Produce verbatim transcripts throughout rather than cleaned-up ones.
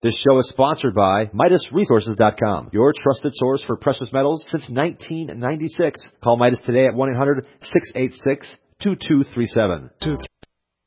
This show is sponsored by Midas Resources dot com, your trusted source for precious metals since nineteen ninety-six. Call Midas today at one eight hundred six eight six two two three seven. Two, three.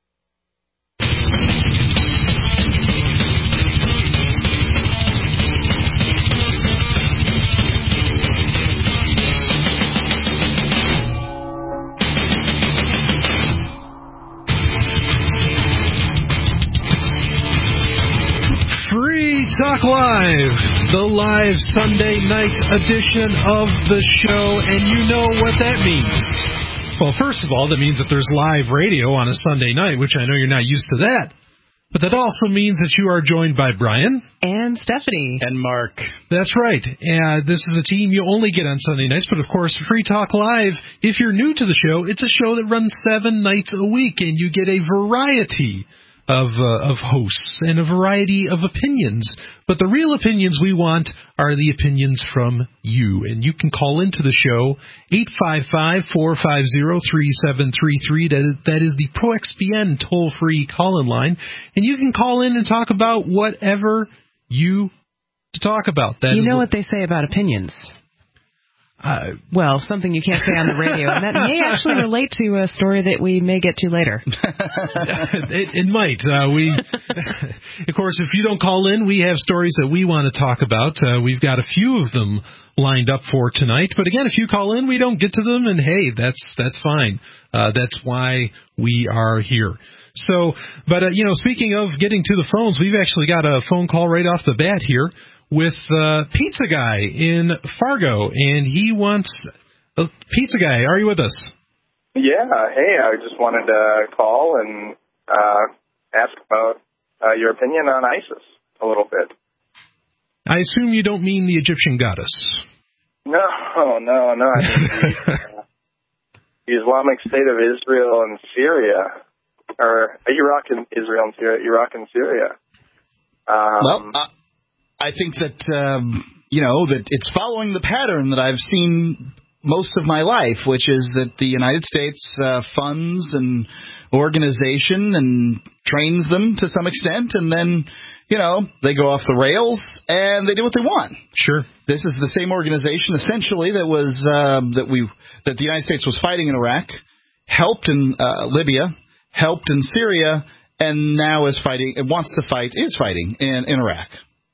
Talk Live, the live Sunday night edition of the show, and you know what that means. Well, first of all, that means that there's live radio on a Sunday night, which I know you're not used to that. But that also means that you are joined by Brian. And Stephanie. And Mark. That's right. And this is a team you only get on Sunday nights, but of course, Free Talk Live, if you're new to the show, it's a show that runs seven nights a week, and you get a variety of uh, of hosts and a variety of opinions. But the real opinions we want are the opinions from you. And you can call into the show, eight five five, four five zero, three seven three three. That is, that is the Pro X P N toll-free call-in line. And you can call in and talk about whatever you to talk about. That you know what they say about opinions. Uh, well, something you can't say on the radio, and that may actually relate to a story that we may get to later. it, it might. Uh, we, of course, if you don't call in, we have stories that we want to talk about. Uh, we've got a few of them lined up for tonight. But again, if you call in, we don't get to them, and hey, that's that's fine. Uh, that's why we are here. So, but uh, you know, speaking of getting to the phones, we've actually got a phone call right off the bat here with uh, Pizza Guy in Fargo, and he wants... Uh, Pizza Guy, are you with us? Yeah, hey, I just wanted to call and uh, ask about uh, your opinion on ISIS a little bit. I assume you don't mean the Egyptian goddess. No, no, no. I mean the, uh, the Islamic State of Israel and Syria, or Iraq and Israel and Syria, Iraq and Syria. Um, well, uh- I think that, um, you know, that it's following the pattern that I've seen most of my life, which is that the United States uh, funds an organization and trains them to some extent, and then, you know, they go off the rails and they do what they want. Sure. This is the same organization, essentially, that was uh, that we that the United States was fighting in Iraq, helped in uh, Libya, helped in Syria, and now is fighting, wants to fight, is fighting in, in Iraq.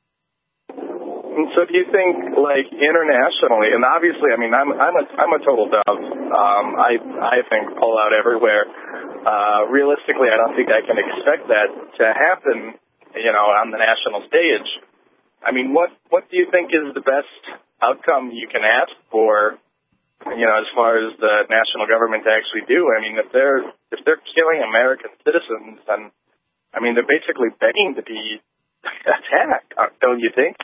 So do you think, like, internationally, and obviously, I mean, I'm I'm a I'm a total dove. Um, I I think pull out everywhere. Uh, realistically, I don't think I can expect that to happen, you know, on the national stage. I mean, what what do you think is the best outcome you can ask for, you know, as far as the national government to actually do? I mean, if they're if they're killing American citizens, then I mean, they're basically begging to be attacked, don't you think?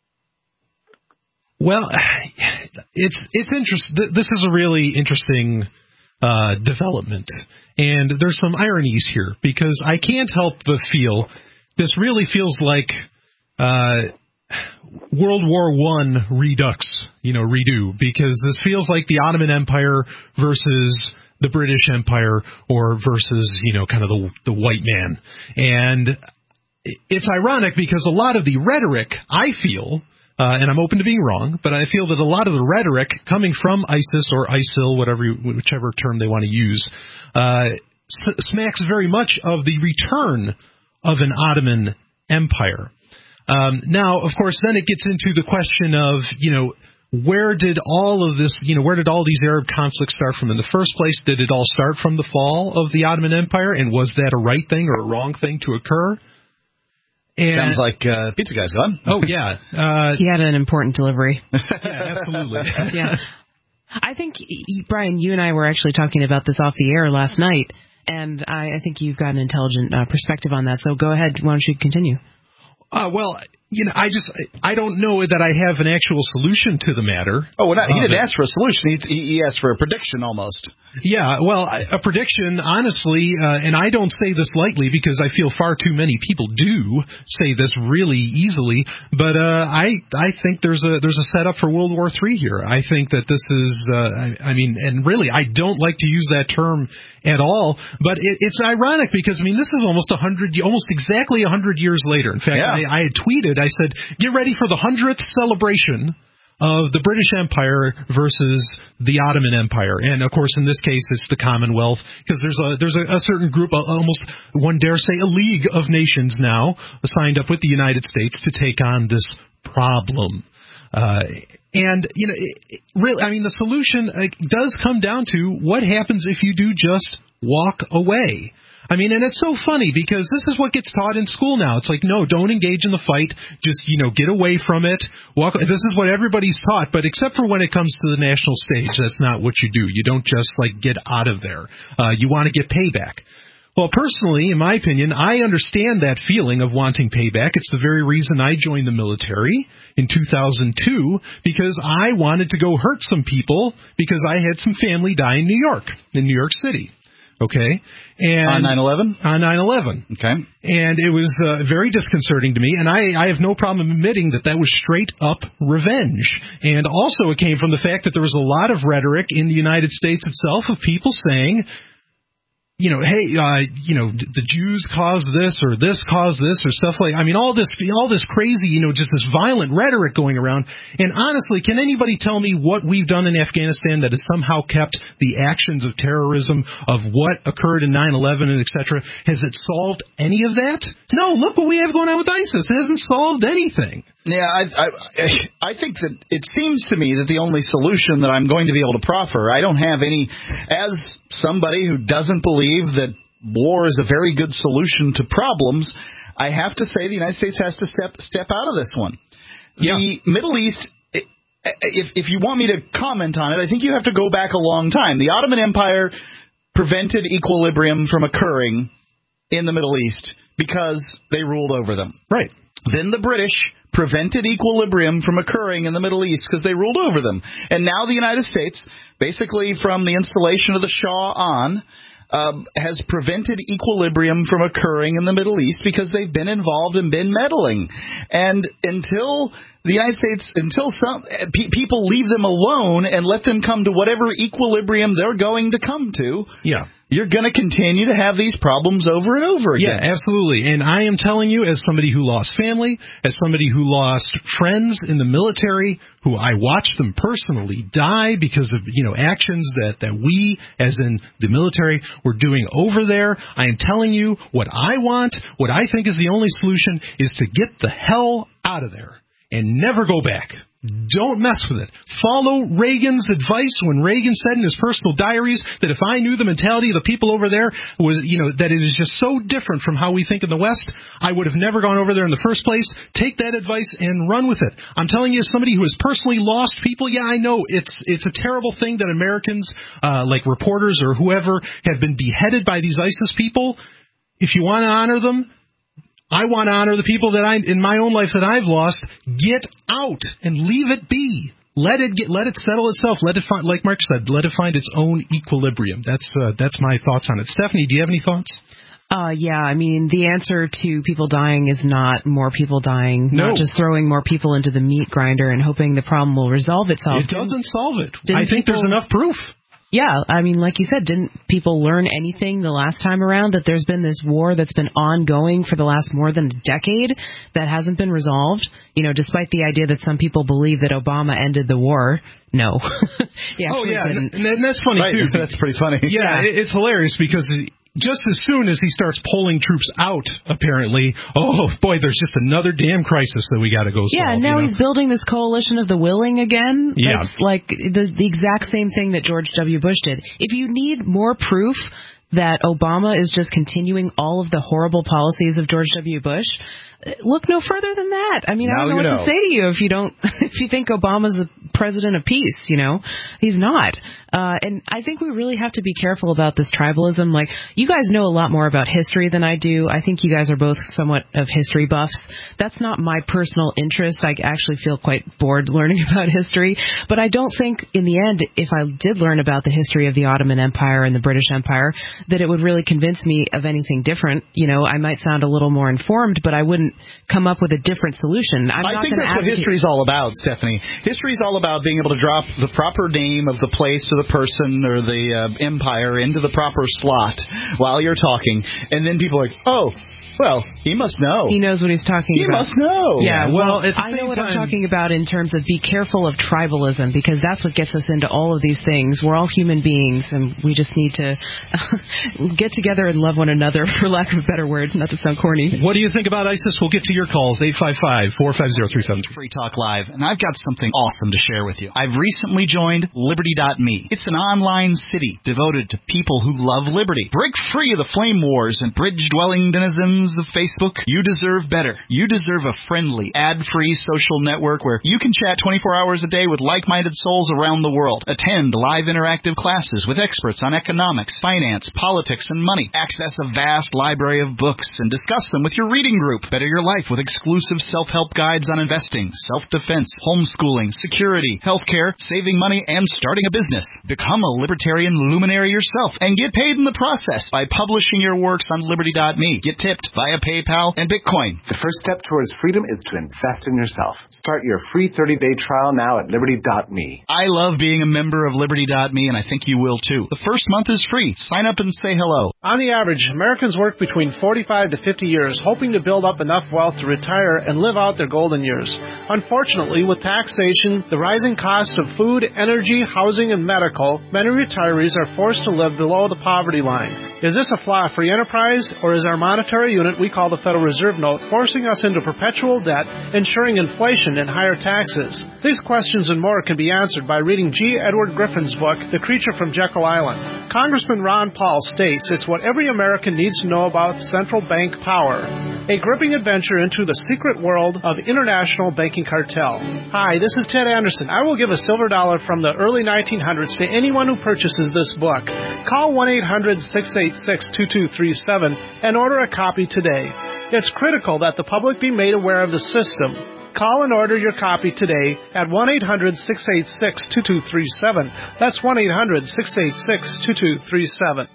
Well, it's it's interesting. This is a really interesting uh, development, and there's some ironies here because I can't help but feel this really feels like uh, World War One redux, you know, redo, because this feels like the Ottoman Empire versus the British Empire, or versus, you know, kind of the the white man, and it's ironic because a lot of the rhetoric, I feel. Uh, and I'm open to being wrong, but I feel that a lot of the rhetoric coming from ISIS or ISIL, whatever, whichever term they want to use, uh, s- smacks very much of the return of an Ottoman Empire. Um, now, of course, then it gets into the question of, you know, where did all of this, you know, where did all these Arab conflicts start from in the first place? Did it all start from the fall of the Ottoman Empire, and was that a right thing or a wrong thing to occur? And sounds like uh, Pizza Guy's gone. Oh, yeah. Uh, he had an important delivery. Yeah, absolutely. Yeah. I think, Brian, you and I were actually talking about this off the air last night, and I, I think you've got an intelligent uh, perspective on that. So go ahead. Why don't you continue? Uh, well, you know, I just, I don't know that I have an actual solution to the matter. Oh, well, not, he uh, didn't ask for a solution. He, he asked for a prediction almost. Yeah, well, a prediction, honestly, uh, and I don't say this lightly because I feel far too many people do say this really easily, but uh, I I think there's a there's a setup for World War Three here. I think that this is, uh, I, I mean, and really, I don't like to use that term at all, but it, it's ironic because, I mean, this is almost a hundred, almost exactly a hundred years later. In fact, yeah. I, I had tweeted, I said, get ready for the hundredth celebration of the British Empire versus the Ottoman Empire. And, of course, in this case, it's the Commonwealth, because there's a there's a, a certain group, almost one dare say a league of nations now, signed up with the United States to take on this problem. Uh, and, you know, it, it really, I mean, the solution uh, does come down to what happens if you do just walk away. I mean, and it's so funny because this is what gets taught in school now. It's like, no, don't engage in the fight. Just, you know, get away from it. Walk. This is what everybody's taught, but except for when it comes to the national stage, that's not what you do. You don't just, like, get out of there. Uh, you want to get payback. Well, personally, in my opinion, I understand that feeling of wanting payback. It's the very reason I joined the military in two thousand two, because I wanted to go hurt some people because I had some family die in New York, in New York City. Okay. And on nine eleven? On nine eleven. Okay. And it was uh, very disconcerting to me, and I, I have no problem admitting that that was straight up revenge. And also it came from the fact that there was a lot of rhetoric in the United States itself of people saying, you know, hey, uh, you know, the Jews caused this or this caused this or stuff like, I mean, all this, all this crazy, you know, just this violent rhetoric going around. And honestly, can anybody tell me what we've done in Afghanistan that has somehow kept the actions of terrorism, of what occurred in nine eleven and et cetera? Has it solved any of that? No, look what we have going on with ISIS. It hasn't solved anything. Yeah, I, I I think that it seems to me that the only solution that I'm going to be able to proffer, I don't have any, as somebody who doesn't believe that war is a very good solution to problems, I have to say the United States has to step step out of this one. Yeah. The Middle East, if if you want me to comment on it, I think you have to go back a long time. The Ottoman Empire prevented equilibrium from occurring in the Middle East because they ruled over them. Right. Then the British prevented equilibrium from occurring in the Middle East because they ruled over them. And now the United States, basically from the installation of the Shah on, um, has prevented equilibrium from occurring in the Middle East because they've been involved and been meddling. And until the United States, until some pe- people leave them alone and let them come to whatever equilibrium they're going to come to, yeah. you're going to continue to have these problems over and over again. Yeah, absolutely. And I am telling you, as somebody who lost family, as somebody who lost friends in the military, who I watched them personally die because of, you know, actions that, that we, as in the military, were doing over there, I am telling you what I want, what I think is the only solution, is to get the hell out of there and never go back. Don't mess with it. Follow Reagan's advice when Reagan said in his personal diaries that if I knew the mentality of the people over there was, you know, that it is just so different from how we think in the West, I would have never gone over there in the first place. Take that advice and run with it. I'm telling you, as somebody who has personally lost people, yeah, I know it's it's a terrible thing that Americans, uh, like reporters or whoever, have been beheaded by these ISIS people. If you want to honor them, I want to honor the people that I, in my own life that I've lost. Get out and leave it be. Let it get, let it settle itself. Let it find, like Mark said, let it find its own equilibrium. That's uh, that's my thoughts on it. Stephanie, do you have any thoughts? Uh, yeah, I mean, the answer to people dying is not more people dying, no. not just throwing more people into the meat grinder and hoping the problem will resolve itself. It doesn't solve it. Didn't I think people, there's enough proof. Yeah, I mean, like you said, didn't people learn anything the last time around, that there's been this war that's been ongoing for the last more than a decade that hasn't been resolved? You know, despite the idea that some people believe that Obama ended the war. No. yeah, oh, yeah, didn't. and, and that's funny, right. too. That's pretty funny. Yeah, yeah. It's hilarious because just as soon as he starts pulling troops out, apparently, oh, boy, there's just another damn crisis that we got to go solve. Yeah, and now you know? he's building this coalition of the willing again. Yeah. It's like the, the exact same thing that George W. Bush did. If you need more proof that Obama is just continuing all of the horrible policies of George W. Bush, look no further than that. I mean, now I don't know what know. to say to you if you don't, if you think Obama's a president of peace, you know? He's not. Uh, and I think we really have to be careful about this tribalism. Like, you guys know a lot more about history than I do. I think you guys are both somewhat of history buffs. That's not my personal interest. I actually feel quite bored learning about history. But I don't think, in the end, if I did learn about the history of the Ottoman Empire and the British Empire, that it would really convince me of anything different. You know, I might sound a little more informed, but I wouldn't come up with a different solution. I'm I not think that's advocate- what history's all about, Stephanie. History's all about being able to drop the proper name of the place or the person or the uh, empire into the proper slot while you're talking, and then people are like, oh, well, he must know. He knows what he's talking he about. He must know. Yeah, well, well I know what time, I'm talking about in terms of be careful of tribalism, because that's what gets us into all of these things. We're all human beings, and we just need to get together and love one another, for lack of a better word, not to sound corny. What do you think about ISIS? We'll get to your calls, eight five five, four five zero, three seven two. Free Talk Live, and I've got something awesome to share with you. I've recently joined Liberty dot me. It's an online city devoted to people who love liberty. Break free of the flame wars and bridge-dwelling denizens of Facebook. You deserve better. You deserve a friendly, ad-free social network where you can chat twenty-four hours a day with like-minded souls around the world. Attend live interactive classes with experts on economics, finance, politics, and money. Access a vast library of books and discuss them with your reading group. Better your life with exclusive self-help guides on investing, self-defense, homeschooling, security, healthcare, saving money, and starting a business. Become a libertarian luminary yourself and get paid in the process by publishing your works on Liberty dot me. Get tipped via PayPal and Bitcoin. The first step towards freedom is to invest in yourself. Start your free thirty-day trial now at Liberty dot me. I love being a member of Liberty dot me, and I think you will too. The first month is free. Sign up and say hello. On the average, Americans work between forty-five to fifty years, hoping to build up enough wealth to retire and live out their golden years. Unfortunately, with taxation, the rising cost of food, energy, housing, and medical, many retirees are forced to live below the poverty line. Is this a flaw of free enterprise, or is our monetary unit we call the Federal Reserve Note forcing us into perpetual debt, ensuring inflation and higher taxes? These questions and more can be answered by reading G. Edward Griffin's book, The Creature from Jekyll Island. Congressman Ron Paul states it's what every American needs to know about central bank power. A gripping adventure into the secret world of international banking cartel. Hi, this is Ted Anderson. I will give a silver dollar from the early nineteen hundreds to anyone who purchases this book. Call one eight hundred, six eight six, two two three seven and order a copy today. It's critical that the public be made aware of the system. Call and order your copy today at one eight hundred, six eight six, two two three seven. That's one eight hundred, six eight six, two two three seven.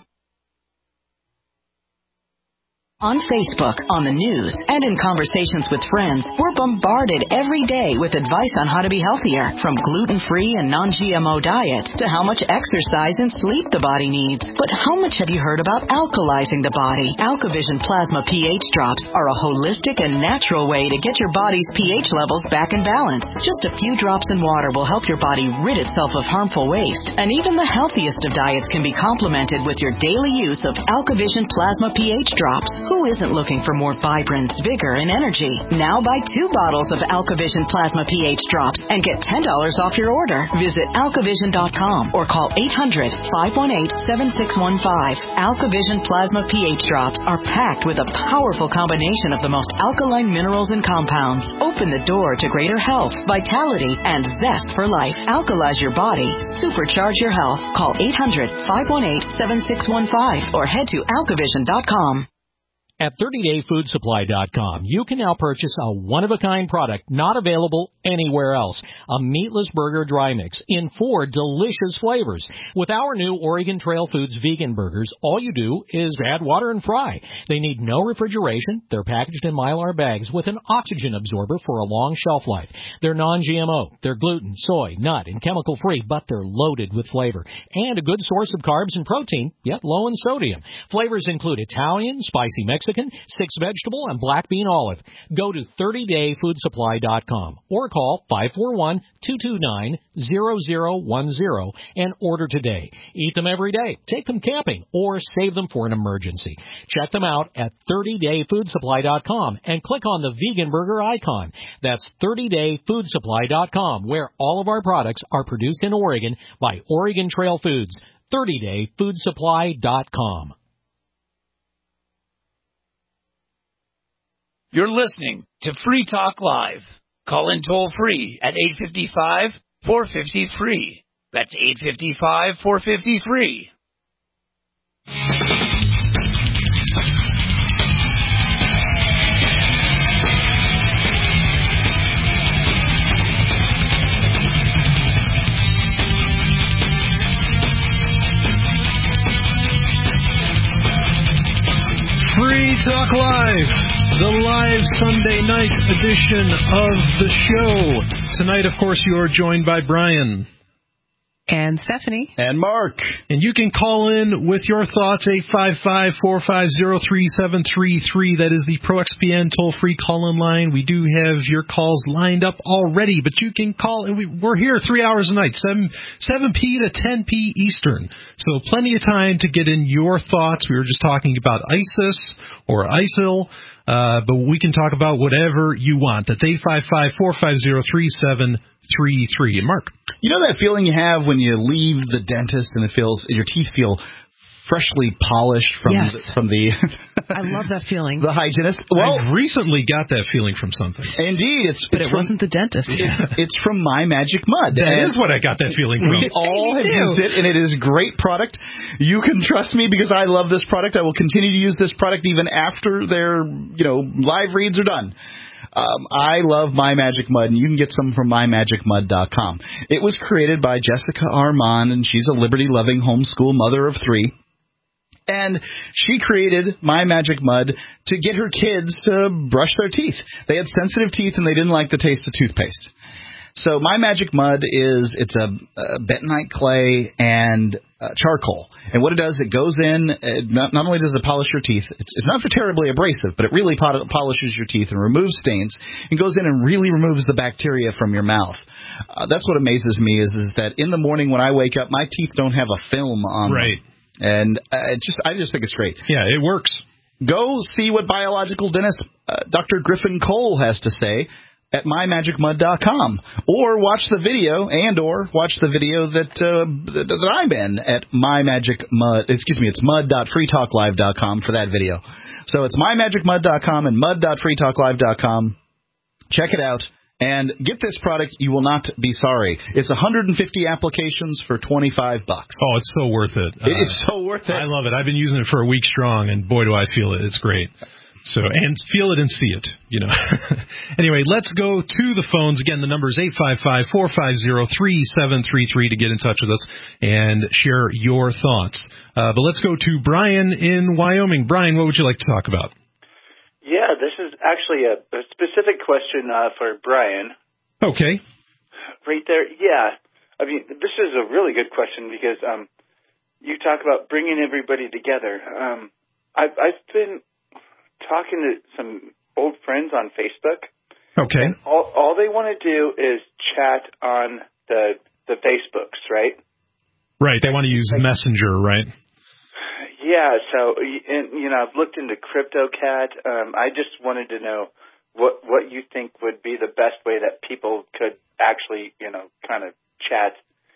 On Facebook, on the news, and in conversations with friends, we're bombarded every day with advice on how to be healthier, from gluten-free and non-G M O diets to how much exercise and sleep the body needs. But how much have you heard about alkalizing the body? AlkaVision Plasma pH drops are a holistic and natural way to get your body's pH levels back in balance. Just a few drops in water will help your body rid itself of harmful waste, and even the healthiest of diets can be complemented with your daily use of AlkaVision Plasma pH drops. Who isn't looking for more vibrance, vigor, and energy? Now buy two bottles of AlkaVision Plasma pH drops and get ten dollars off your order. Visit alkavision dot com or call eight hundred, five one eight, seven six one five. AlkaVision Plasma pH drops are packed with a powerful combination of the most alkaline minerals and compounds. Open the door to greater health, vitality, and zest for life. Alkalize your body. Supercharge your health. Call eight hundred, five one eight, seven six one five or head to alkavision dot com. At thirty day food supply dot com, you can now purchase a one-of-a-kind product not available anywhere else, a meatless burger dry mix in four delicious flavors. With our new Oregon Trail Foods vegan burgers, all you do is add water and fry. They need no refrigeration. They're packaged in Mylar bags with an oxygen absorber for a long shelf life. They're non-G M O. They're gluten, soy, nut, and chemical-free, but they're loaded with flavor. And a good source of carbs and protein, yet low in sodium. Flavors include Italian, spicy Mexican, six vegetable, and black bean olive. Go to thirty day food supply dot com or call five four one, two two nine, zero zero one zero and order today. Eat them every day, take them camping, or save them for an emergency. Check them out at thirty day food supply dot com and click on the vegan burger icon. That's thirty day food supply dot com, where all of our products are produced in Oregon by Oregon Trail Foods. thirty day food supply dot com. You're listening to Free Talk Live. Call in toll free at eight five five, four five three. That's eight five five, four five three. Free Talk Live, the live Sunday night edition of the show. Tonight, of course, you are joined by Brian. And Stephanie. And Mark. And you can call in with your thoughts, eight five five, four five zero, three seven three three. That is the Pro X P N toll-free call-in line. We do have your calls lined up already, but you can call, and we, we're here three hours a night, seven p to ten p Eastern. So plenty of time to get in your thoughts. We were just talking about ISIS or ISIL, uh, but we can talk about whatever you want. That's eight five five, four five zero, three seven three three. And Mark? You know that feeling you have when you leave the dentist and it feels your teeth feel freshly polished from yes. the, from the I love that feeling. The hygienist. Well, I recently got that feeling from something. Indeed, it's but it's it from, wasn't the dentist. It, it's from My Magic Mud. That and is what I got that feeling from. We all have used it, and it is a great product. You can trust me because I love this product. I will continue to use this product even after their you know live reads are done. Um, I love My Magic Mud, and you can get some from my magic mud dot com. It was created by Jessica Armand, and she's a liberty-loving homeschool mother of three. And she created My Magic Mud to get her kids to brush their teeth. They had sensitive teeth, and they didn't like the taste of toothpaste. So My Magic Mud is it's a, a bentonite clay and uh, charcoal. And what it does, it goes in, it not, not only does it polish your teeth, it's, it's not for terribly abrasive, but it really pot- polishes your teeth and removes stains and goes in and really removes the bacteria from your mouth. Uh, that's what amazes me is, is that in the morning when I wake up, my teeth don't have a film on right. them. And uh, it just I just think it's great. Yeah, it works. Go see what biological dentist uh, Doctor Griffin Cole has to say at my magic mud dot com, or watch the video and or watch the video that uh, that, that I'm in at My Magic Mud. Excuse me, it's mud dot free talk live dot com for that video. So it's my magic mud dot com and mud dot free talk live dot com. Check it out. And get this product, you will not be sorry. It's one hundred fifty applications for twenty-five bucks. Oh, it's so worth it. It uh, is so worth it. I love it. I've been using it for a week strong, and boy, do I feel it. It's great. So, and feel it and see it, you know. Anyway, let's go to the phones. Again, the number is eight five five, four five zero, three seven three three to get in touch with us and share your thoughts. Uh, but let's go to Brian in Wyoming. Brian, what would you like to talk about? Yeah, this is actually a, a specific question uh, for Brian. Okay. Right there, yeah. I mean, this is a really good question because um, you talk about bringing everybody together. Um, I've, I've been talking to some old friends on Facebook. Okay. And all, all they want to do is chat on the the Facebooks, right? Right. They want to use like, Messenger, right? Yeah, so, and, you know, I've looked into CryptoCat. Um, I just wanted to know what what you think would be the best way that people could actually, you know, kind of chat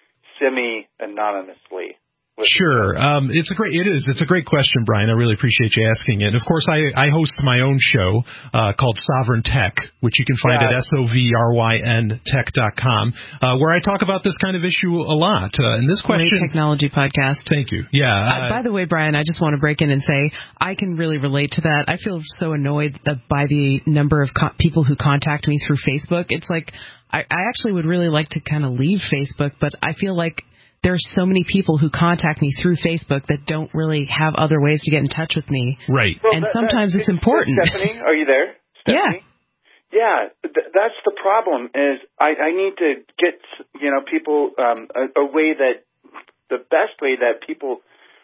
semi-anonymously. Sure. Um, it's a great, it is. It's a great question, Brian. I really appreciate you asking it. And of course, I, I host my own show, uh, called Sovereign Tech, which you can find yeah. at S O V R Y N tech dot com, uh, where I talk about this kind of issue a lot. Uh, and this question. Great technology podcast. Thank you. Yeah. Uh, by the way, Brian, I just want to break in and say I can really relate to that. I feel so annoyed by the number of co- people who contact me through Facebook. It's like, I, I actually would really like to kind of leave Facebook, but I feel like there's so many people who contact me through Facebook that don't really have other ways to get in touch with me. Right. Well, and that, sometimes that, it's important. Stephanie, are you there? Stephanie? Yeah. Yeah, th- that's the problem is I, I need to get, you know, people um, a, a way that, the best way that people,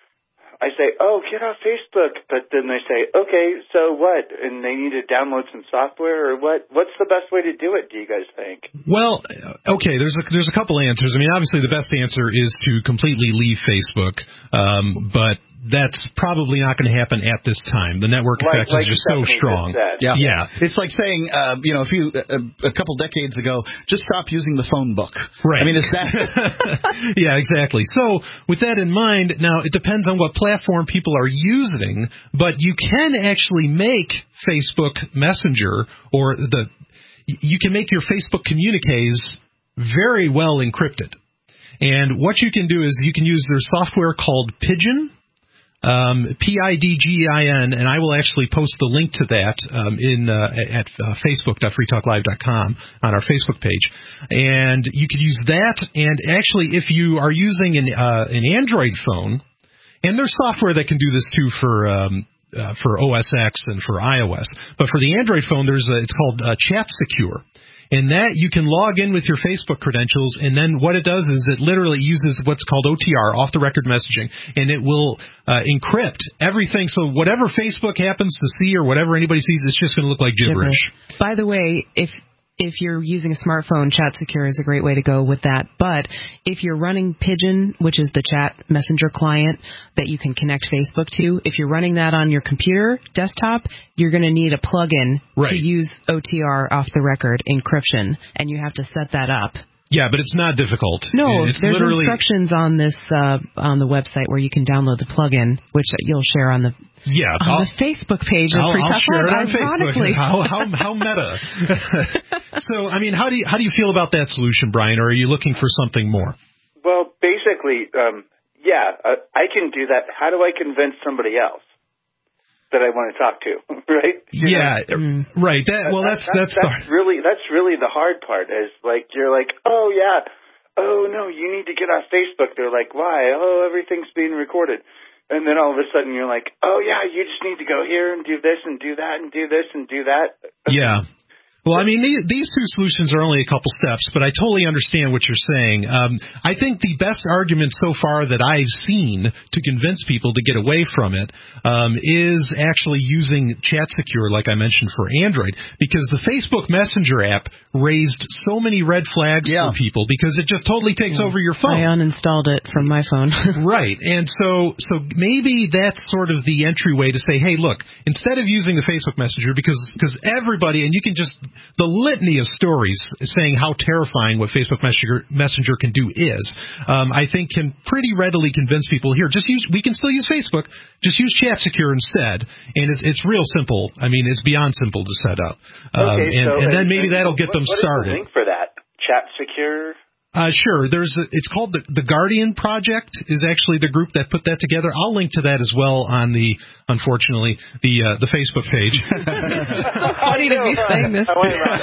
I say, oh, get off Facebook, but then they say, okay, so what? And they need to download some software or what? What's the best way to do it, do you guys think? Well, okay, there's a, there's a couple answers. I mean, obviously the best answer is to completely leave Facebook, um, but that's probably not going to happen at this time. The network like, effect like is just so strong. Yeah. yeah. It's like saying, uh, you know, a few, a, a couple decades ago, just stop using the phone book. Right. I mean, it's that. Yeah, exactly. So with that in mind, now it depends on what platform people are using, but you can actually make Facebook Messenger or the, you can make your Facebook communiques very well encrypted. And what you can do is you can use their software called Pidgin, um, P I D G I N, and I will actually post the link to that um, in uh, at uh, facebook dot free talk live dot com on our Facebook page. And you could use that, and actually if you are using an, uh, an Android phone, and there's software that can do this too for um, uh, for O S X and for iOS, but for the Android phone, there's a, it's called uh, Chat Secure. And that you can log in with your Facebook credentials, and then what it does is it literally uses what's called O T R, off-the-record messaging, and it will uh, encrypt everything. So whatever Facebook happens to see or whatever anybody sees, it's just going to look like gibberish. gibberish. By the way, if if you're using a smartphone, Chat Secure is a great way to go with that. But if you're running Pidgin, which is the chat messenger client that you can connect Facebook to, if you're running that on your computer, desktop, you're going to need a plugin right. to use O T R off-the-record encryption, and you have to set that up. Yeah, but it's not difficult. No, it's there's literally... instructions on this uh, on the website where you can download the plugin, which you'll share on the yeah on I'll, the Facebook page of I'll, Free I'll Talk share Live, it on Facebook. How how how meta. So, I mean, how do you how do you feel about that solution, Brian? Or are you looking for something more? Well, basically, um, yeah, uh, I can do that. How do I convince somebody else that I want to talk to, right? You yeah, know? right. That well, that's that's, that's, that's the... really that's really the hard part. Is like you're like, oh yeah, oh no, you need to get off Facebook. They're like, why? Oh, everything's being recorded, and then all of a sudden you're like, oh yeah, you just need to go here and do this and do that and do this and do that. Yeah. Well, I mean, these, these two solutions are only a couple steps, but I totally understand what you're saying. Um, I think the best argument so far that I've seen to convince people to get away from it um, is actually using Chat Secure, like I mentioned, for Android, because the Facebook Messenger app raised so many red flags yeah. for people because it just totally takes yeah. over your phone. I uninstalled it from my phone. Right, and so so maybe that's sort of the entryway to say, hey, look, instead of using the Facebook Messenger, because because everybody, and you can just the litany of stories saying how terrifying what Facebook Messenger, Messenger can do is, um, I think can pretty readily convince people here. Just use, we can still use Facebook, just use Chat Secure instead, and it's, it's real simple. I mean, it's beyond simple to set up, um, okay, and, so, and then and, maybe and that'll get what, them what started. What is the link for that? Chat Secure. Uh, sure. There's a, it's called the, the Guardian Project is actually the group that put that together. I'll link to that as well on the, unfortunately, the uh, the Facebook page. Funny to be saying this.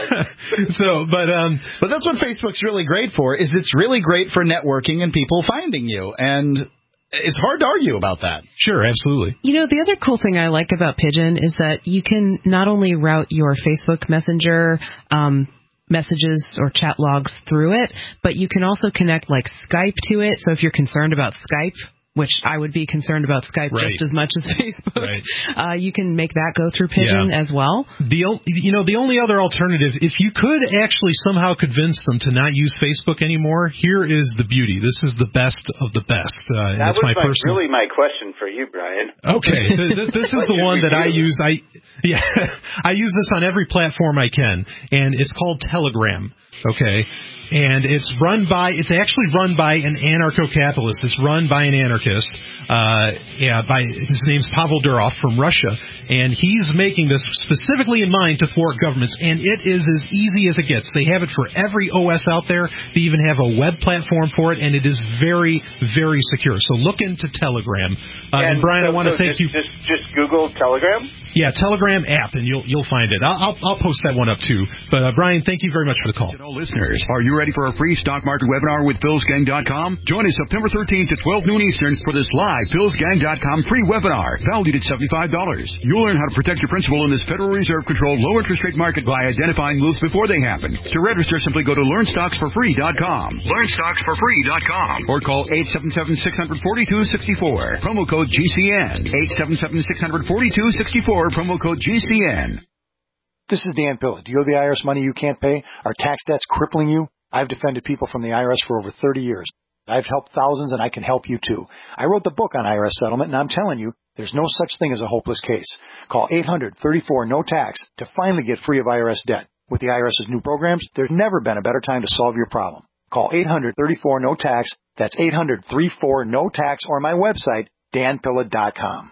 So, but um, but that's what Facebook's really great for. Is it's really great for networking and people finding you, and it's hard to argue about that. Sure, absolutely. You know, the other cool thing I like about Pidgin is that you can not only route your Facebook Messenger um, messages or chat logs through it, but you can also connect like Skype to it. So if you're concerned about Skype, which I would be concerned about Skype right. just as much as Facebook, right. uh, you can make that go through Pidgin yeah. as well. The you know the only other alternative, if you could actually somehow convince them to not use Facebook anymore, here is the beauty. This is the best of the best. Uh, that was my my, personal... really my question for you, Brian. Okay, this, this is the one that I use. I yeah, I use this on every platform I can, and it's called Telegram. Okay. And it's run by, it's actually run by an anarcho-capitalist. It's run by an anarchist. Uh, yeah, by, his name's Pavel Durov from Russia. And he's making this specifically in mind to thwart governments. And it is as easy as it gets. They have it for every O S out there. They even have a web platform for it. And it is very, very secure. So look into Telegram. Uh, and, and Brian, so, I want to so thank just, you. Just, just Google Telegram? Yeah, Telegram app, and you'll you'll find it. I'll I'll, I'll post that one up too. But uh, Brian, thank you very much for the call. Listeners, are you ready for a free stock market webinar with Bills Gang dot com? Join us September thirteenth at twelve noon Eastern for this live Bills Gang dot com free webinar valued at seventy-five dollars. You'll learn how to protect your principal in this Federal Reserve-controlled low-interest rate market by identifying moves before they happen. To register, simply go to learn stocks for free dot com. learn stocks for free dot com. Or call eight seven seven, six four four, two six four. Promo code G C N. eight seven seven, six four four, two six four. Promo code G C N. This is Dan Pilla. Do you owe the I R S money you can't pay? Are tax debts crippling you? I've defended people from the I R S for over thirty years. I've helped thousands, and I can help you too. I wrote the book on I R S settlement, and I'm telling you, there's no such thing as a hopeless case. Call eight hundred, thirty-four, no tax to finally get free of I R S debt. With the IRS's new programs, there's never been a better time to solve your problem. Call eight hundred, thirty-four, no tax. That's eight hundred, thirty-four, no tax, or my website, dan pilla dot com.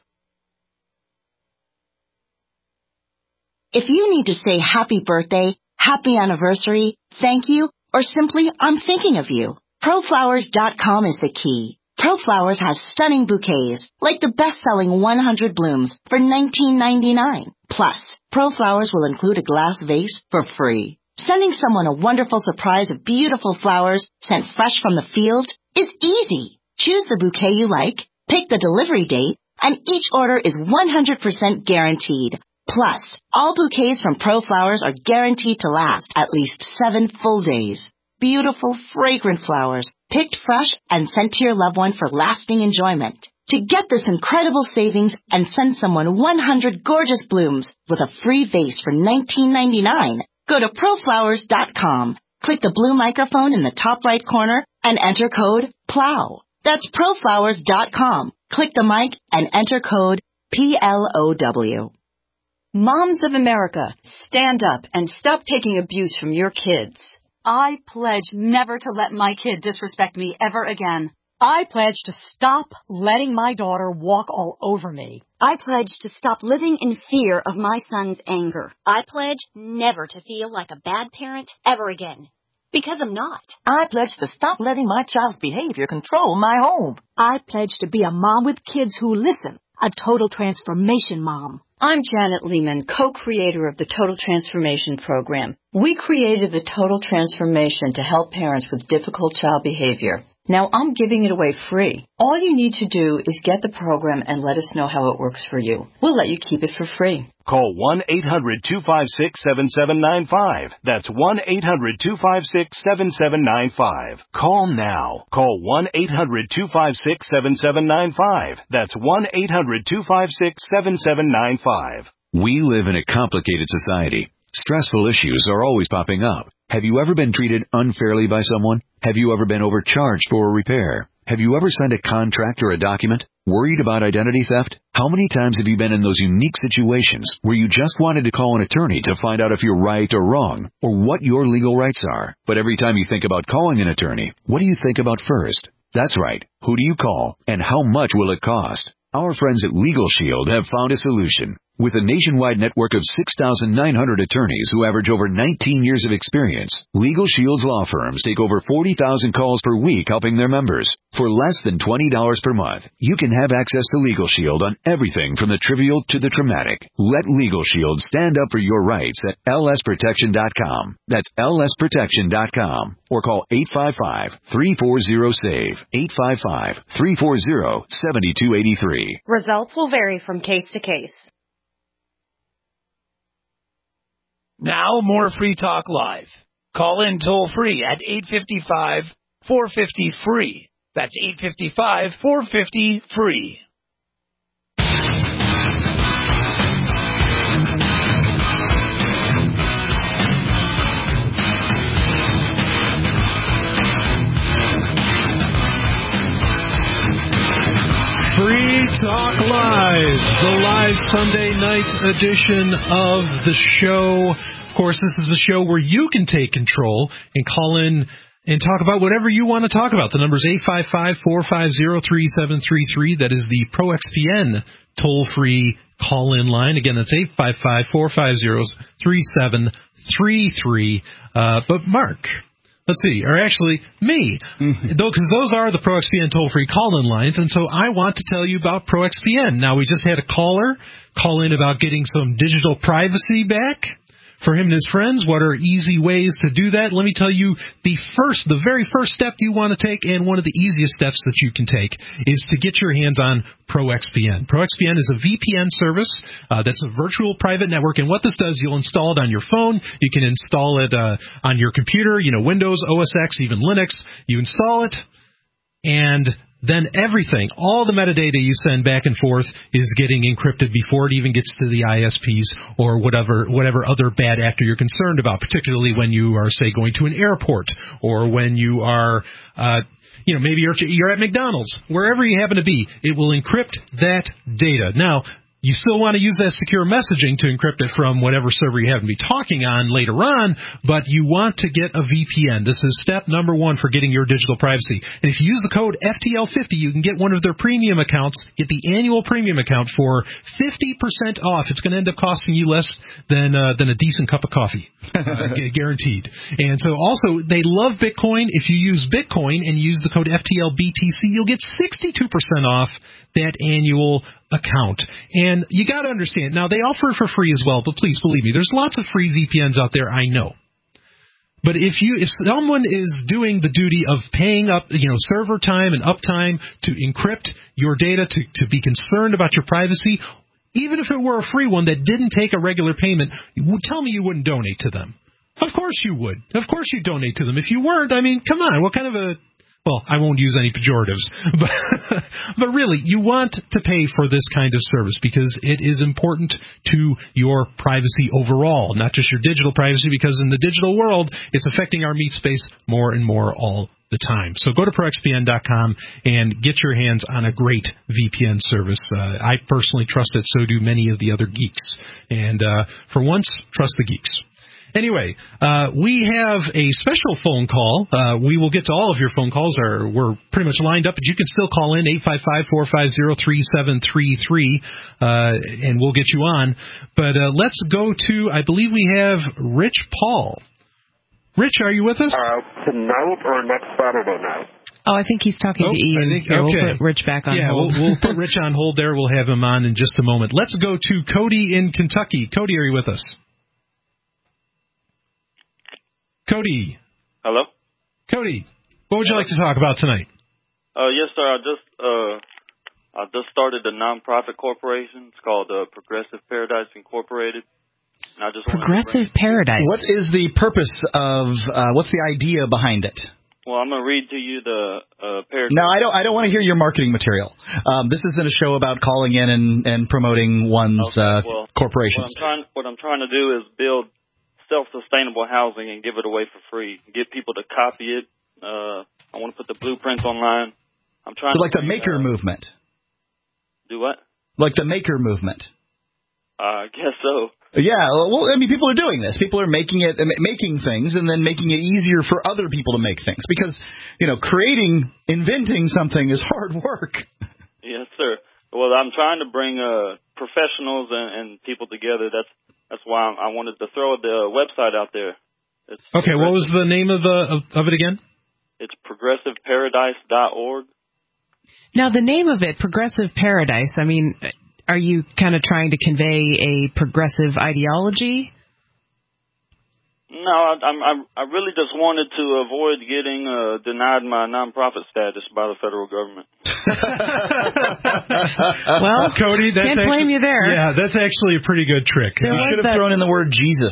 If you need to say happy birthday, happy anniversary, thank you, or simply I'm thinking of you. Pro Flowers dot com is the key. ProFlowers has stunning bouquets, like the best-selling one hundred blooms for nineteen ninety-nine. Plus, ProFlowers will include a glass vase for free. Sending someone a wonderful surprise of beautiful flowers sent fresh from the field is easy. Choose the bouquet you like, pick the delivery date, and each order is one hundred percent guaranteed. Plus, all bouquets from ProFlowers are guaranteed to last at least seven full days. Beautiful, fragrant flowers, picked fresh and sent to your loved one for lasting enjoyment. To get this incredible savings and send someone one hundred gorgeous blooms with a free vase for nineteen ninety-nine, go to Pro Flowers dot com. Click the blue microphone in the top right corner and enter code PLOW. That's Pro Flowers dot com. Click the mic and enter code P L O W. Moms of America, stand up and stop taking abuse from your kids. I pledge never to let my kid disrespect me ever again. I pledge to stop letting my daughter walk all over me. I pledge to stop living in fear of my son's anger. I pledge never to feel like a bad parent ever again. Because I'm not. I pledge to stop letting my child's behavior control my home. I pledge to be a mom with kids who listen. A total transformation mom. I'm Janet Lehman, co-creator of the Total Transformation Program. We created the Total Transformation to help parents with difficult child behavior. Now I'm giving it away free. All you need to do is get the program and let us know how it works for you. We'll let you keep it for free. Call one eight hundred two five six seven seven nine five. That's one eight hundred two five six seven seven nine five. Call now. Call one eight hundred two five six seven seven nine five. That's one eight hundred two five six seven seven nine five. We live in a complicated society. Stressful issues are always popping up. Have you ever been treated unfairly by someone? Have you ever been overcharged for a repair? Have you ever signed a contract or a document? Worried about identity theft? How many times have you been in those unique situations where you just wanted to call an attorney to find out if you're right or wrong, or what your legal rights are? But every time you think about calling an attorney, what do you think about first? That's right. Who do you call, and how much will it cost? Our friends at Legal Shield have found a solution. With a nationwide network of six thousand nine hundred attorneys who average over nineteen years of experience, Legal Shield's law firms take over forty thousand calls per week helping their members. For less than twenty dollars per month, you can have access to Legal Shield on everything from the trivial to the traumatic. Let Legal Shield stand up for your rights at L S protection dot com. That's L S protection dot com. Or call eight five five, three four zero, SAVE, eight five five, three four zero, seven two eight three. Results will vary from case to case. Now, more Free Talk Live. Call in toll-free at eight five five, four five zero, free. That's eight five five, four five zero, free. Free Talk Live, the live Sunday night edition of the show. Of course, this is a show where you can take control and call in and talk about whatever you want to talk about. The number is eight five five, four five zero, three seven three three. That is the Pro X P N toll-free call-in line. Again, that's eight five five, four five zero, three seven three three. Uh, but Mark, let's see, or actually me, because those are the Pro X P N toll-free call-in lines, and so I want to tell you about Pro X P N. Now, we just had a caller call in about getting some digital privacy back for him and his friends. What are easy ways to do that? Let me tell you, the first, the very first step you want to take, and one of the easiest steps that you can take, is to get your hands on Pro X P N. Pro X P N is a V P N service uh, that's a virtual private network, and what this does, you'll install it on your phone. You can install it uh, on your computer, you know, Windows, O S X, even Linux. You install it, and then everything, all the metadata you send back and forth is getting encrypted before it even gets to the I S Ps or whatever whatever other bad actor you're concerned about, particularly when you are, say, going to an airport or when you are, uh, you know, maybe you're, you're at McDonald's. Wherever you happen to be, it will encrypt that data. Now, You still want to use that secure messaging to encrypt it from whatever server you happen to be talking on later on, but you want to get a V P N. This is step number one for getting your digital privacy. And if you use the code F T L fifty, you can get one of their premium accounts, get the annual premium account for fifty percent off. It's going to end up costing you less than uh, than a decent cup of coffee, uh, guaranteed. And so also, they love Bitcoin. If you use Bitcoin and use the code F T L B T C, you'll get sixty-two percent off that annual account. And you got to understand, now they offer it for free as well, but please believe me, there's lots of free V P Ns out there, I know. But if you if someone is doing the duty of paying up, you know, server time and uptime to encrypt your data, to, to be concerned about your privacy, even if it were a free one that didn't take a regular payment, tell me you wouldn't donate to them. Of course you would. Of course you'd donate to them. If you weren't, I mean, come on, what kind of a... Well, I won't use any pejoratives, but, but really, you want to pay for this kind of service because it is important to your privacy overall, not just your digital privacy, because in the digital world, it's affecting our meat space more and more all the time. So go to pro x p n dot com and get your hands on a great V P N service. Uh, I personally trust it, so do many of the other geeks. And uh, for once, trust the geeks. Anyway, uh, we have a special phone call. Uh, we will get to all of your phone calls. Are, we're pretty much lined up, but you can still call in eight five five, four five zero, three seven three three, uh, and we'll get you on. But uh, let's go to, I believe we have Rich Paul. Rich, are you with us? Uh, tonight or next Saturday night? Oh, I think he's talking oh, to Ian. I think, yeah, okay. We'll put Rich back on yeah, hold. Yeah, we'll, we'll put Rich on hold there. We'll have him on in just a moment. Let's go to Cody in Kentucky. Cody, are you with us? Cody. Hello? Cody, what would you like to talk about tonight? Uh, yes, sir. I just uh, I just started a nonprofit corporation. It's called uh, Progressive Paradise Incorporated. And I just Progressive Paradise. What is the purpose of, uh, what's the idea behind it? Well, I'm going to read to you the uh, Paradise. No, I don't I don't want to hear your marketing material. Um, this isn't a show about calling in and, and promoting one's okay, uh, well, corporations. What I'm, trying, what I'm trying to do is build self-sustainable housing and give it away for free. Get people to copy it. Uh, I want to put the blueprints online. I'm trying so to like the bring, maker uh, movement. Do what? Like the maker movement. Uh, I guess so. Yeah, well, I mean, people are doing this. People are making it, making things, and then making it easier for other people to make things. Because, you know, creating, inventing something is hard work. Yes, sir. Well, I'm trying to bring uh, professionals and, and people together. That's That's why I wanted to throw the website out there. It's okay, what was the name of the of, of it again? It's progressive paradise dot org. Now, the name of it, Progressive Paradise, I mean, are you kind of trying to convey a progressive ideology? No, I, I, I really just wanted to avoid getting uh, denied my nonprofit status by the federal government. Well, Cody, that's can't blame actually, you there. Yeah, that's actually a pretty good trick. You should have thrown in the word Jesus.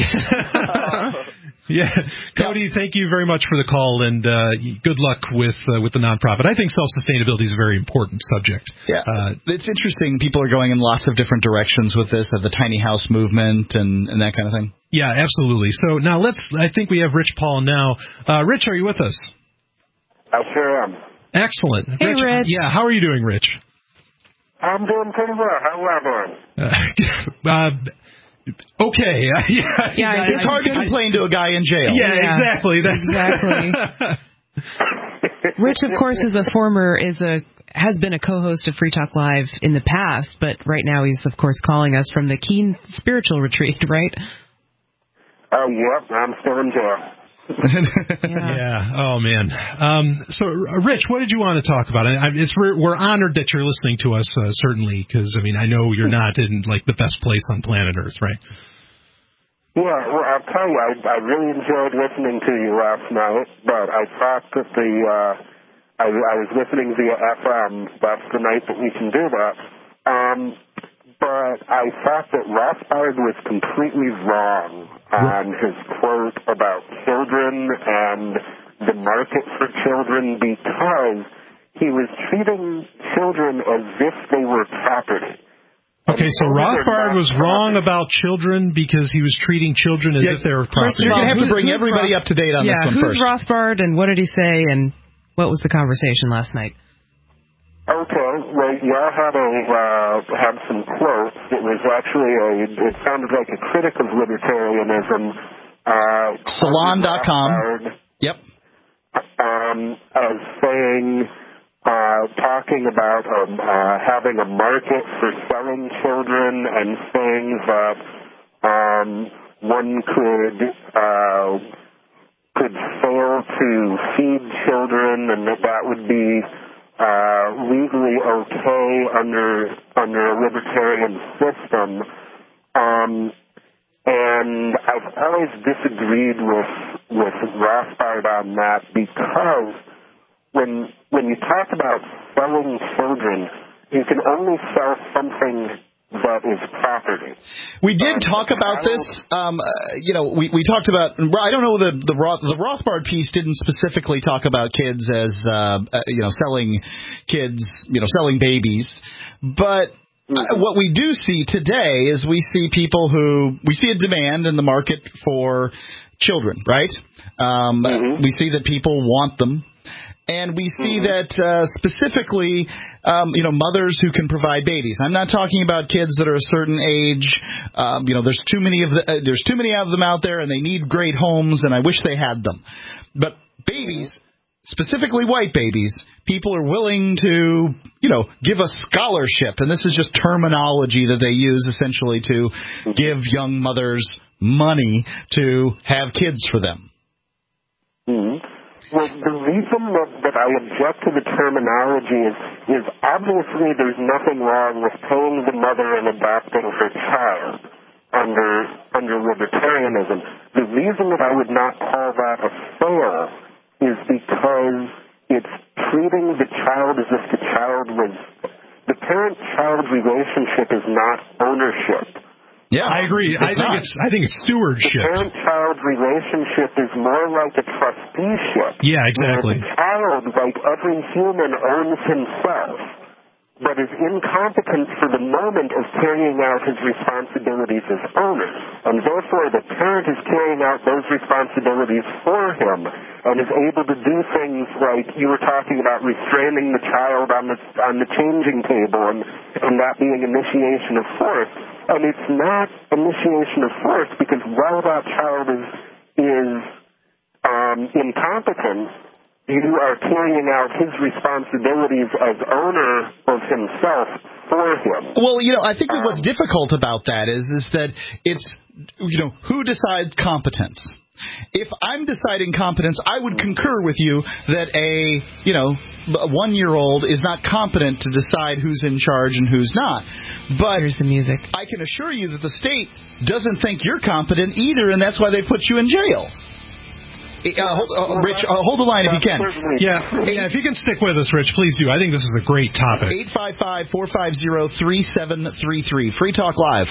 Yeah, Cody, thank you very much for the call, and uh, good luck with uh, with the nonprofit. I think self-sustainability is a very important subject. Yeah, uh, it's interesting. People are going in lots of different directions with this, of the tiny house movement and, and that kind of thing. Yeah, absolutely. So now let's. I think we have Rich Paul now. Uh, Rich, are you with us? I sure am. Excellent. Hey, Rich, Rich. Yeah, how are you doing, Rich? I'm doing pretty well. How are you doing? Uh, uh, Okay. yeah, yeah it's hard to complain to a guy in jail. Yeah, yeah exactly. That's exactly. Rich, of course, is a former is a has been a co-host of Free Talk Live in the past, but right now he's of course calling us from the Keene Spiritual Retreat, right? Oh, uh, yep, I'm still in jail. yeah. yeah. Oh man. Um, so, Rich, what did you want to talk about? I, it's we're, we're honored that you're listening to us, uh, certainly, because I mean I know you're not in like the best place on planet Earth, right? Yeah. Well, I'll tell you, I, I really enjoyed listening to you last night, but I thought that the uh, I, I was listening via F M. That's the night that we can do that. Um, but I thought that Rothbard was completely wrong on his quote about children and the market for children, because he was treating children as if they were property. Okay, so Rothbard was wrong about children because he was treating children as yeah, if they were property. You're going to have to bring everybody Roth- up to date on yeah, this one who's first. Rothbard and what did he say and what was the conversation last night? Okay, well, y'all had a uh, had some quotes. It was actually a. It sounded like a critic of libertarianism. Uh, Salon dot com. Yep. Um, as saying, uh, talking about um, uh, having a market for selling children and saying that um, one could uh, could fail to feed children and that that would be uh, legally okay under under a libertarian system. Um, And I've always disagreed with with Rothbard on that because when when you talk about selling children, you can only sell something that is property. We did talk about this. Um, uh, you know, we, we talked about. I don't know the the, Roth, the Rothbard piece didn't specifically talk about kids as uh, uh, you know selling kids, you know, selling babies, but. Uh, what we do see today is we see people who we see a demand in the market for children, right? Um, mm-hmm. We see that people want them. And we see mm-hmm. that uh, specifically, um, you know, mothers who can provide babies. I'm not talking about kids that are a certain age. Um, you know, there's too many of the, uh, there's too many of them out there, and they need great homes, and I wish they had them. But babies, specifically white babies, people are willing to, you know, give a scholarship, and this is just terminology that they use essentially to give young mothers money to have kids for them. Mm-hmm. Well, the reason that, that I object to the terminology is, is obviously there's nothing wrong with paying the mother and adopting her child under under libertarianism. The reason that I would not call that a sale is because it's treating the child as if the child was... The parent-child relationship is not ownership. Yeah, I agree. I think not. it's I think it's stewardship. The parent-child relationship is more like a trusteeship. Yeah, exactly. The child, like every human, owns himself, but is incompetent for the moment of carrying out his responsibilities as owner. And therefore, the parent is carrying out those responsibilities for him and is able to do things like you were talking about, restraining the child on the on the changing table and, and that being initiation of force. And it's not initiation of force because while that child is is um, incompetent, you are carrying out his responsibilities as owner of himself for him. Well, you know, I think that what's difficult about that is is that it's, you know, who decides competence? If I'm deciding competence, I would concur with you that a, you know, a one-year-old is not competent to decide who's in charge and who's not. But here's the music. I can assure you that the state doesn't think you're competent either, and that's why they put you in jail. Uh, hold, uh, Rich, uh, hold the line if you can. Yeah, yeah, if you can stick with us, Rich, please do. I think this is a great topic. eight five five, four five zero, three seven three three. Free Talk Live.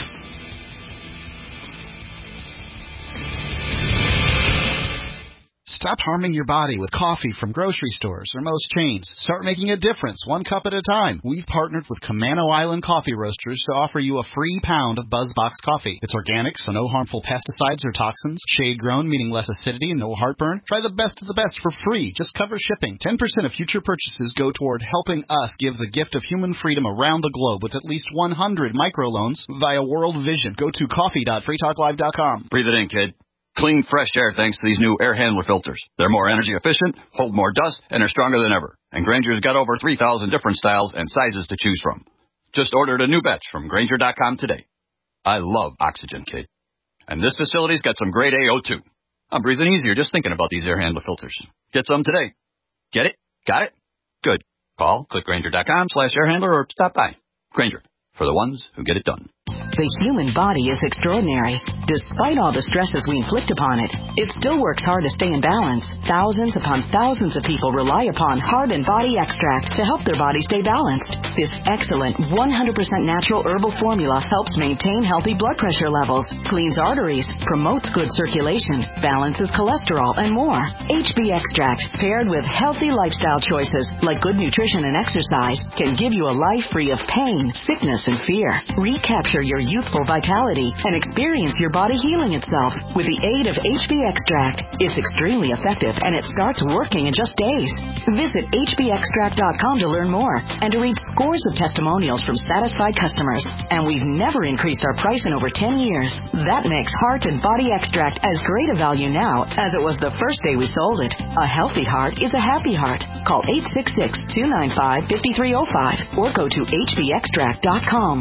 Stop harming your body with coffee from grocery stores or most chains. Start making a difference, one cup at a time. We've partnered with Camano Island Coffee Roasters to offer you a free pound of BuzzBox coffee. It's organic, so no harmful pesticides or toxins. Shade-grown, meaning less acidity and no heartburn. Try the best of the best for free. Just cover shipping. ten percent of future purchases go toward helping us give the gift of human freedom around the globe with at least one hundred microloans via World Vision. Go to coffee dot free talk live dot com. Breathe it in, kid. Clean, fresh air thanks to these new air handler filters. They're more energy efficient, hold more dust, and are stronger than ever. And Grainger's got over three thousand different styles and sizes to choose from. Just ordered a new batch from Grainger dot com today. I love oxygen, kid. And this facility's got some great A O too. I'm breathing easier just thinking about these air handler filters. Get some today. Get it? Got it? Good. Call, click Grainger dot com slash air handler or stop by. Grainger, for the ones who get it done. The human body is extraordinary. Despite all the stresses we inflict upon it, it still works hard to stay in balance. Thousands upon thousands of people rely upon Heart and Body Extract to help their body stay balanced. This excellent one hundred percent natural herbal formula helps maintain healthy blood pressure levels, cleans arteries, promotes good circulation, balances cholesterol, and more. H B Extract, paired with healthy lifestyle choices like good nutrition and exercise, can give you a life free of pain, sickness, and fear. Recapture your youthful vitality and experience your body healing itself with the aid of H B Extract. It's extremely effective and it starts working in just days. Visit H B extract dot com to learn more and to read scores of testimonials from satisfied customers. And we've never increased our price in over ten years. That makes Heart and Body Extract as great a value now as it was the first day we sold it. A healthy heart is a happy heart. Call eight six six, two nine five, five three zero five or go to H B extract dot com.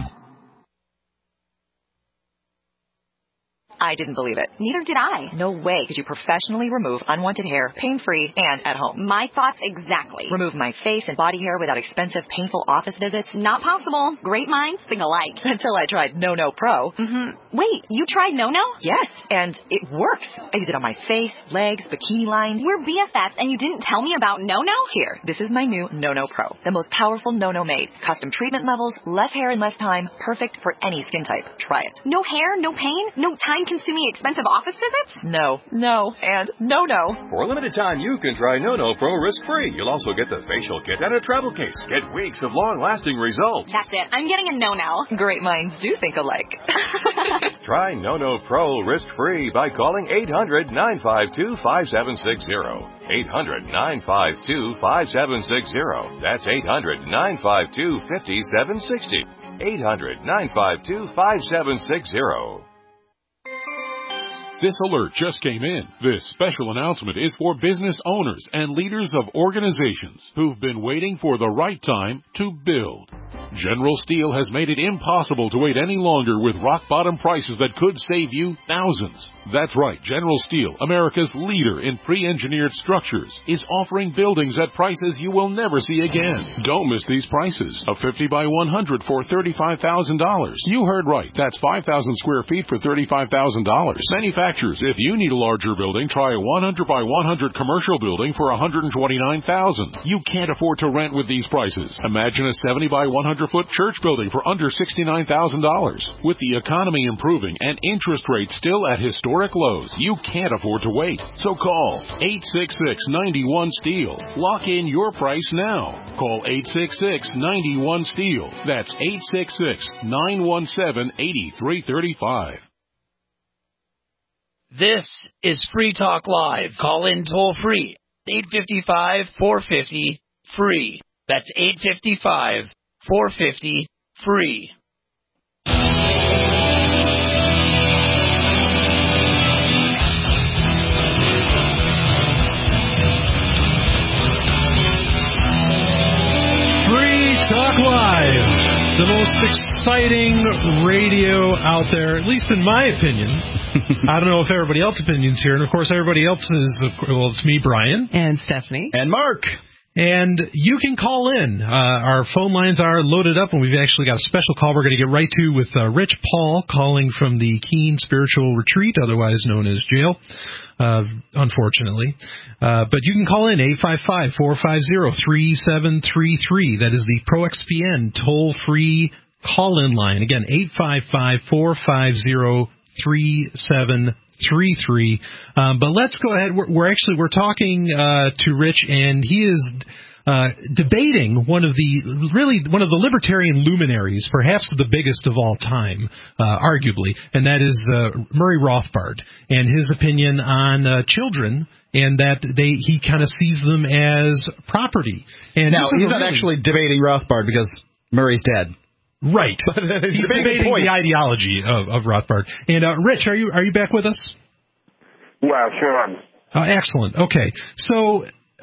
I didn't believe it. Neither did I. No way could you professionally remove unwanted hair, pain-free, and at home. My thoughts exactly. Remove my face and body hair without expensive, painful office visits? Not possible. Great minds think alike. Until I tried No No Pro. Mm-hmm. Wait, you tried No No? Yes, and it works. I use it on my face, legs, bikini line. We're B F Fs, and you didn't tell me about No No? Here, this is my new No No Pro. The most powerful No No made. Custom treatment levels, less hair in less time. Perfect for any skin type. Try it. No hair, no pain, no time-consuming expensive office visits? No, no, and no, no. For a limited time, you can try No No Pro risk-free. You'll also get the facial kit and a travel case. Get weeks of long-lasting results. That's it. I'm getting a No No. Great minds do think alike. Try No No Pro risk-free by calling eight hundred, nine five two, five seven six zero. eight hundred, nine five two, five seven six zero. That's eight hundred, nine five two, five seven six zero. eight hundred, nine five two, five seven six zero. This alert just came in. This special announcement is for business owners and leaders of organizations who've been waiting for the right time to build. General Steel has made it impossible to wait any longer with rock-bottom prices that could save you thousands. That's right, General Steel, America's leader in pre-engineered structures, is offering buildings at prices you will never see again. Don't miss these prices. A fifty by one hundred for thirty-five thousand dollars. You heard right. That's five thousand square feet for thirty-five thousand dollars. Manufacturers, if you need a larger building, try a one hundred by one hundred commercial building for one hundred twenty-nine thousand dollars. You can't afford to rent with these prices. Imagine a seventy by one hundred foot church building for under sixty-nine thousand dollars. With the economy improving and interest rates still at historic lows, you can't afford to wait. So call eight six six, nine one, STEEL. Lock in your price now. Call eight six six, nine one, STEEL. That's eight six six, nine one seven, eight three three five. This is Free Talk Live. Call in toll free. eight five five, four five zero, free. That's eight five five, four five zero, free. Talk Live, the most exciting radio out there, at least in my opinion. I don't know if everybody else's opinion's here, and of course everybody else is, well, it's me, Brian. And Stephanie. And Mark. And you can call in. Uh, our phone lines are loaded up, and we've actually got a special call we're going to get right to with uh, Rich Paul calling from the Keene Spiritual Retreat, otherwise known as jail, uh, unfortunately. Uh, but you can call in eight five five, four five zero, three seven three three. That is the Pro X P N toll-free call-in line. Again, eight five five, four five zero, three seven three three. Um, but let's go ahead. We're, we're actually we're talking uh, to Rich, and he is uh, debating one of the really one of the libertarian luminaries, perhaps the biggest of all time, uh, arguably, and that is uh, Murray Rothbard and his opinion on uh, children, and that they he kind of sees them as property. And now he's not really, actually debating Rothbard because Murray's dead. Right. He's debating the ideology of, of Rothbard. And, uh, Rich, are you are you back with us? Yeah, sure am. Uh, excellent. Okay. So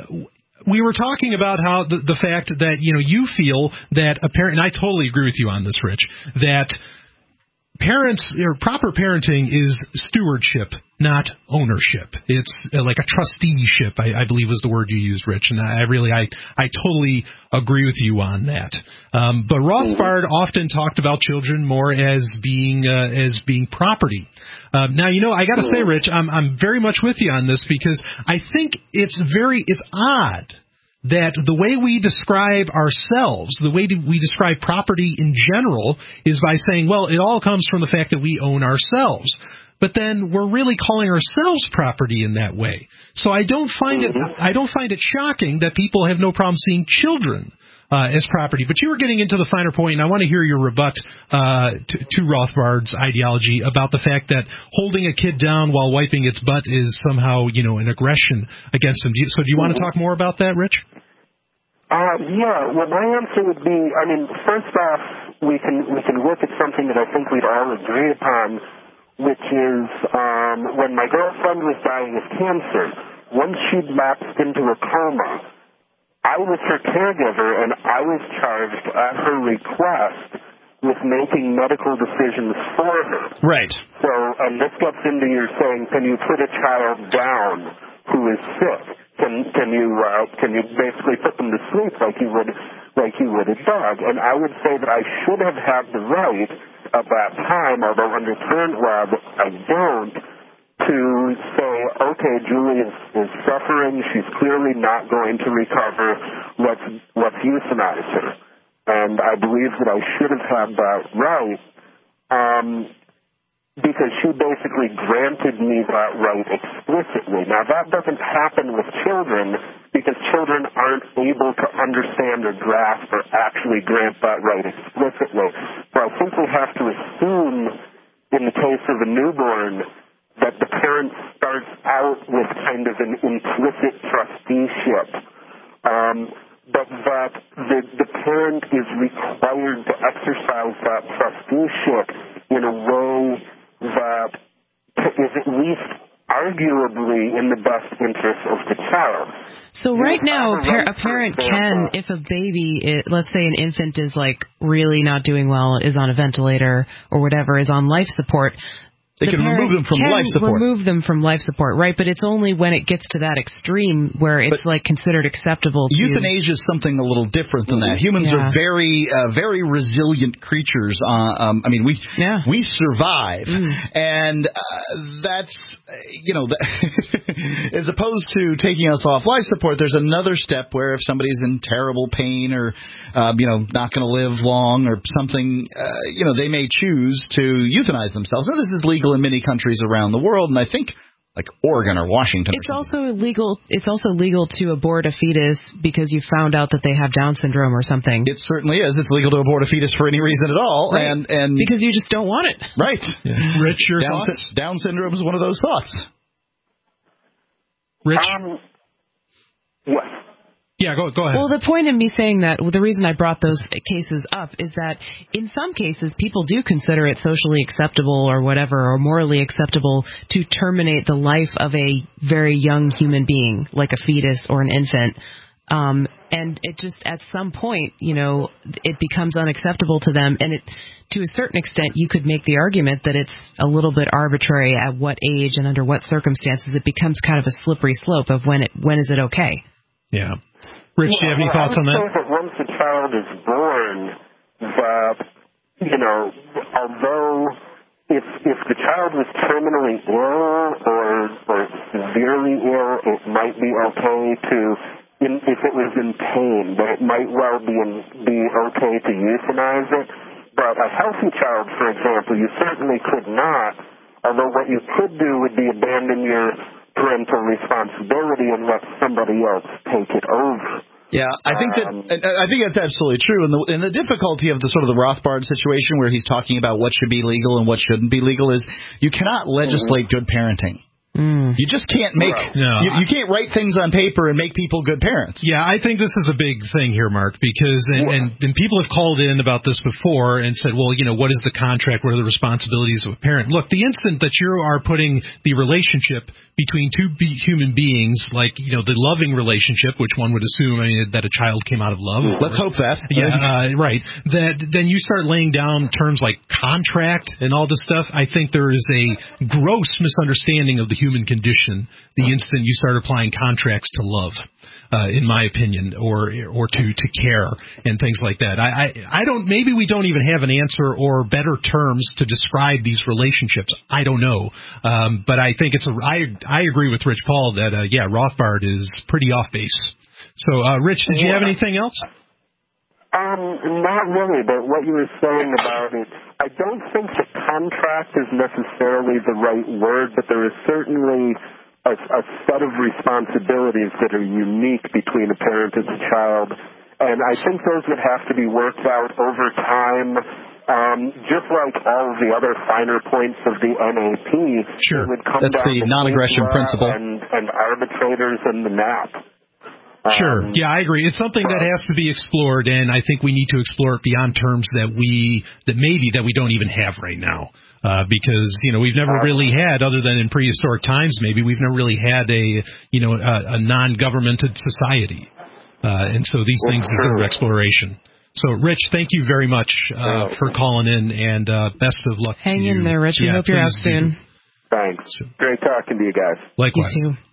we were talking about how the, the fact that, you know, you feel that a parent, and I totally agree with you on this, Rich, that parents, or proper parenting is stewardship, not ownership. It's like a trusteeship, I, I believe was the word you used, Rich, and I really, I, I totally agree with you on that. Um, but Rothbard often talked about children more as being uh, as being property. Um, now, you know, I got to say, Rich, I'm I'm very much with you on this because I think it's very it's odd that the way we describe ourselves, the way we describe property in general, is by saying, well, it all comes from the fact that we own ourselves. But then we're really calling ourselves property in that way. So I don't find it I don't find it shocking that people have no problem seeing children uh, as property. But you were getting into the finer point, and I want to hear your rebut uh, to, to Rothbard's ideology about the fact that holding a kid down while wiping its butt is somehow, you know, an aggression against him. Do you, so do you want to talk more about that, Rich? Uh, yeah, well, my answer would be, I mean, first off, we can we can look at something that I think we'd all agree upon, which is um, when my girlfriend was dying of cancer, once she'd lapsed into a coma, I was her caregiver, and I was charged at her request with making medical decisions for her. Right. So, and this gets into your saying, can you put a child down who is sick? Can can you uh, can you basically put them to sleep like you would like you would a dog? And I would say that I should have had the right at that time, although under current law I don't, to say, okay, Julie is, is suffering. She's clearly not going to recover. Let's let's euthanize her. And I believe that I should have had that right. Um, because she basically granted me that right explicitly. Now, that doesn't happen with children because children aren't able to understand or grasp or actually grant that right explicitly. So I think we have to assume, in the case of a newborn, that the parent starts out with kind of an implicit trusteeship, um, but that the, the parent is required to exercise that trusteeship in a way that is at least arguably in the best interest of the child. So right now, a, par- a parent can, if a baby, it, let's say an infant is like really not doing well, is on a ventilator or whatever, is on life support, They the can remove them from can life support. remove them from life support, right? But it's only when it gets to that extreme where it's but like considered acceptable. To euthanasia is something a little different than that. Humans yeah. are very, uh, very resilient creatures. Uh, um, I mean, we yeah. we survive, mm. and uh, that's you know, as opposed to taking us off life support. There's another step where if somebody's in terrible pain or um, you know not going to live long or something, uh, you know, they may choose to euthanize themselves. Now, this is legal in many countries around the world, and I think like Oregon or Washington. It's or also illegal. It's also legal to abort a fetus because you found out that they have Down syndrome or something. It certainly is. It's legal to abort a fetus for any reason at all, right. and and because you just don't want it. Right. Yeah. Rich, your Down, thoughts? Down syndrome is one of those thoughts. Rich. Um, yes. Yeah, go go ahead. Well, the point in me saying that, well, the reason I brought those cases up is that in some cases people do consider it socially acceptable or whatever, or morally acceptable to terminate the life of a very young human being, like a fetus or an infant. Um, and it just, at some point, you know, it becomes unacceptable to them. And it, to a certain extent, you could make the argument that it's a little bit arbitrary at what age and under what circumstances. It becomes kind of a slippery slope of when it, when is it okay? Yeah. Rich, do you have any well, thoughts on that? I would say that once a child is born, that, you know, although if if the child was terminally ill or, or severely ill, it might be okay to, in, if it was in pain, but it might well be, in, be okay to euthanize it. But a healthy child, for example, you certainly could not, although what you could do would be abandon your parental responsibility and let somebody else take it over. Yeah, I think that I think that's absolutely true. And the and the difficulty of the sort of the Rothbard situation where he's talking about what should be legal and what shouldn't be legal is you cannot legislate mm-hmm. good parenting. Mm. You just can't make no, you, you can't write things on paper and make people good parents. Yeah, I think this is a big thing here, Mark, because and, and, and people have called in about this before and said, well, you know, what is the contract? What are the responsibilities of a parent? Look, the instant that you are putting the relationship between two be- human beings, like, you know, the loving relationship, which one would assume, I mean, that a child came out of love. Let's hope that. Yeah, uh, right. That then you start laying down terms like contract and all this stuff. I think there is a gross misunderstanding of the human condition the instant you start applying contracts to love, uh, in my opinion, or or to, to care and things like that. I, I, I don't. Maybe we don't even have an answer or better terms to describe these relationships. I don't know, um, but I think it's a. I I agree with Rich Paul that uh, yeah, Rothbard is pretty off base. So, uh, Rich, did you have anything else? Um, not really, but what you were saying about it, I don't think that contract is necessarily the right word, but there is certainly a, a set of responsibilities that are unique between a parent and a child, and I think those would have to be worked out over time, um, just like all of the other finer points of the N A P. Sure, would come that's down the to non-aggression principle. And, and arbitrators and the N A P. Sure. Yeah, I agree. It's something that has to be explored, and I think we need to explore it beyond terms that we that maybe that we don't even have right now. Uh, because you know we've never really had, other than in prehistoric times, maybe we've never really had a you know a, a non-governmented society, uh, and so these things deserve exploration. So, Rich, thank you very much uh, for calling in, and uh, best of luck. Hang to you. in there, Rich. We yeah, hope you're out do. soon. Thanks. Great talking to you guys. Likewise. You too.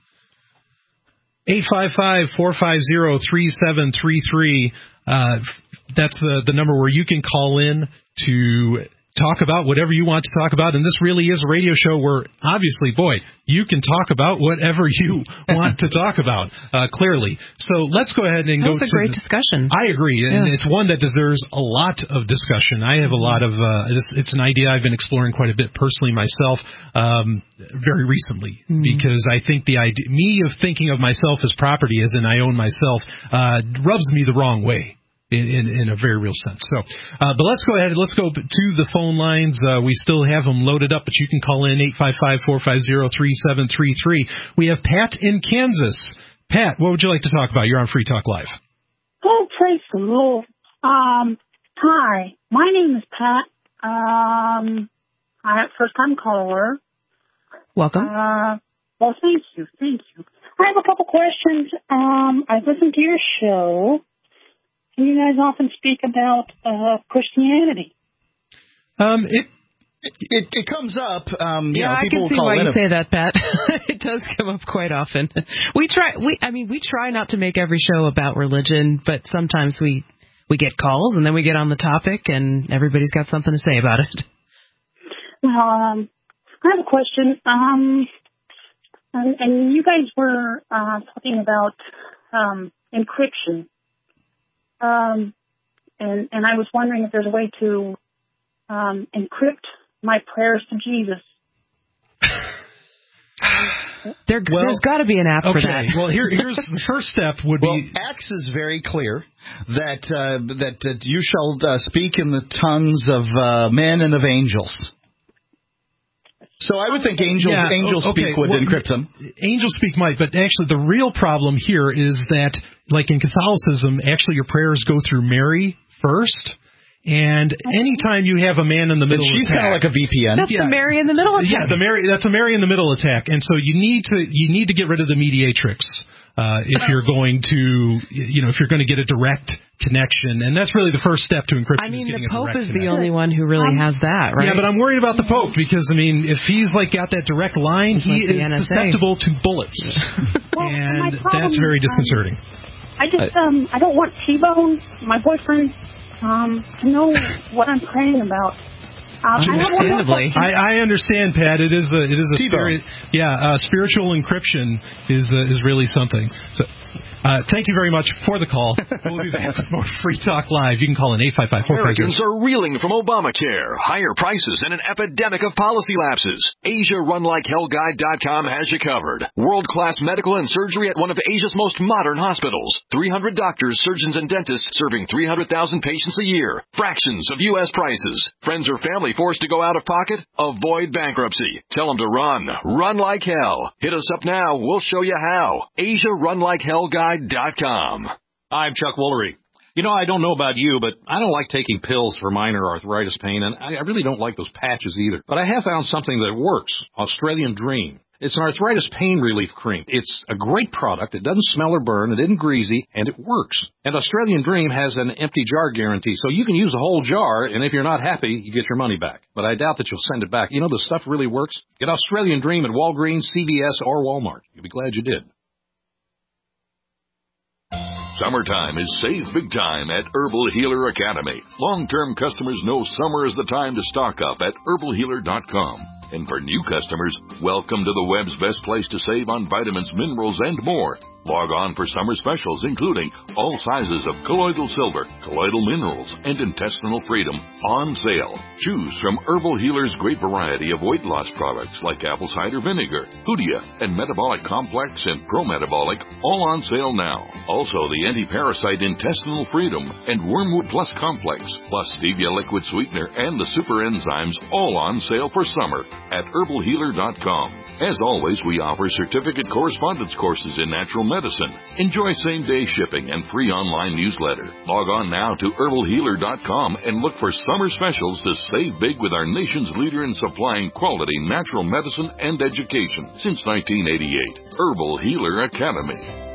eight five five, four five zero, three seven three three. Uh, that's the, the number where you can call in to talk about whatever you want to talk about. And this really is a radio show where, obviously, boy, you can talk about whatever you want to talk about, uh, clearly. So let's go ahead and that go to... That was a great discussion. I agree, and yeah. it's one that deserves a lot of discussion. I have a lot of... Uh, it's, it's an idea I've been exploring quite a bit personally myself um, very recently, mm-hmm. because I think the idea... Me of thinking of myself as property, as in I own myself, uh, rubs me the wrong way. In, in, in a very real sense. So, uh, but let's go ahead. Let's go to the phone lines. Uh, we still have them loaded up, but you can call in eight five five, four five zero, three seven three three. We have Pat in Kansas. Pat, what would you like to talk about? You're on Free Talk Live. Oh, praise the Lord. Um, hi, my name is Pat. Um, I first time caller. Welcome. Uh, well, thank you, thank you. I have a couple questions. Um, I listened to your show. You guys often speak about uh, Christianity. Um, it, it it comes up. Um, you yeah, know, I people can see call why in you a, say that, Pat. It does come up quite often. We try. We I mean, we try not to make every show about religion, but sometimes we we get calls and then we get on the topic and everybody's got something to say about it. Well, um, I have a question. Um, and, and you guys were uh, talking about um, encryption. Um, and, and I was wondering if there's a way to um, encrypt my prayers to Jesus. There, well, there's got to be an app okay. for that. Well, here, here's the first step would well, be... Acts is very clear that uh, that uh, you shall uh, speak in the tongues of uh, men and of angels. So I would think angel, yeah, angel okay. speak would well, encrypt them. Angel speak might, but actually the real problem here is that, like in Catholicism, actually your prayers go through Mary first. And anytime you have a man in the middle she's attack, kind of like a V P N. That's yeah, the Mary in the middle attack. Yeah, the Mary. That's a Mary in the middle attack. And so you need to you need to get rid of the mediatrix uh, if you're going to you know if you're going to get a direct connection. And that's really the first step to encryption. I mean, is the Pope is the connection. Only one who really has that, right? Yeah, but I'm worried about the Pope because I mean, if he's like got that direct line, it's he like is susceptible to bullets, well, and that's very disconcerting. Um, I just um I don't want T-Bone, my boyfriend. Um, to know what I'm praying about. Uh, Understandably, I, I understand, Pat. It is a it is a spirit, yeah. Uh, spiritual encryption is uh, is really something. So, uh, thank you very much for the call. We'll be back with more Free Talk Live. You can call in eight five five four five zero. Americans are reeling from Obamacare, higher prices, and an epidemic of policy lapses. Asia Run Like Hell Guide dot com has you covered. World-class medical and surgery at one of Asia's most modern hospitals. three hundred doctors, surgeons, and dentists serving three hundred thousand patients a year. Fractions of U S prices. Friends or family forced to go out of pocket? Avoid bankruptcy. Tell them to run. Run like hell. Hit us up now. We'll show you how. Asia Run Like Hell Guide dot com. I'm Chuck Woolery. You know, I don't know about you, but I don't like taking pills for minor arthritis pain, and I really don't like those patches either. But I have found something that works, Australian Dream. It's an arthritis pain relief cream. It's a great product. It doesn't smell or burn. It isn't greasy, and it works. And Australian Dream has an empty jar guarantee, so you can use the whole jar, and if you're not happy, you get your money back. But I doubt that you'll send it back. You know, the stuff really works. Get Australian Dream at Walgreens, C V S, or Walmart. You'll be glad you did. Summertime is save big time at Herbal Healer Academy. Long-term customers know summer is the time to stock up at herbal healer dot com. And for new customers, welcome to the web's best place to save on vitamins, minerals, and more. Log on for summer specials including all sizes of colloidal silver, colloidal minerals, and intestinal freedom on sale. Choose from Herbal Healer's great variety of weight loss products like apple cider vinegar, Hoodia, and Metabolic Complex and Pro Metabolic, all on sale now. Also, the anti-parasite intestinal freedom and Wormwood Plus Complex, plus Stevia liquid sweetener and the super enzymes, all on sale for summer at herbal healer dot com. As always, we offer certificate correspondence courses in natural medicine. Enjoy same-day shipping and free online newsletter. Log on now to herbal healer dot com and look for summer specials to save big with our nation's leader in supplying quality natural medicine and education since nineteen eighty-eight. Herbal Healer Academy.